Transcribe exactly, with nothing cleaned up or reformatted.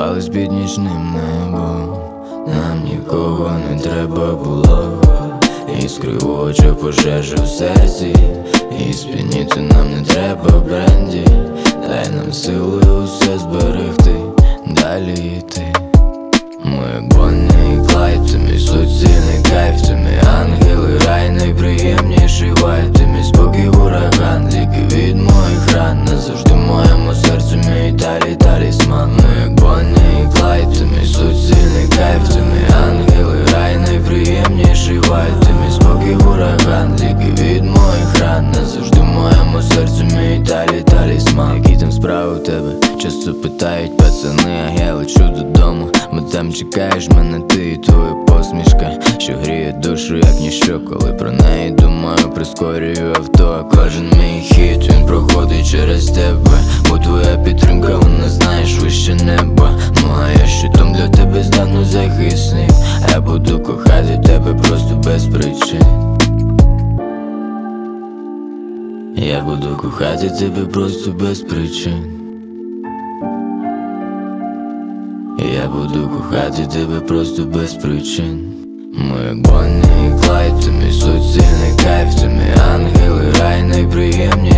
Спали під нічним небом, нам нікого не треба було. Іскри в очах, пожежа в серці, і сп'яніти нам не треба бренді. Дай нам сили усе зберегти, далі йти. Ми як Бонні і Клайд, ти мій суцільний кайф, ти мій ангел і рай, найприємніший вайб. Ти мій спокій, ураган, ліки від моїх ран. Назавжди в моєму серці мій далі талісман. Ми як Бонні і Клайд, ти мій суцільний кайф, ти мій ангел і рай, найприємніший вайб. Ти мій спокій, ураган, ліки від моїх ран. Назавжди в моєму серці мій далі талісман. Які там справи в тебе? Часто питають пацани, а я лечу додому. Бо там чекаєш мене ти і твоя посмішка, що гріє душу як ніщо. Коли про неї думаю, прискорюю авто. А кожен мій хід, він проходить через тебе. Бо твоя підтримка, вона знаєш, вище неба. Ну а я щитом для тебе стану захисник. Я буду кохати тебе просто без причин. Я буду кохати тебе просто без причин. Я буду кохати тебе просто без причин. Ми як Бонні і Клайд, ти мій суцільний кайф, ти мій ангел і рай, найприємніший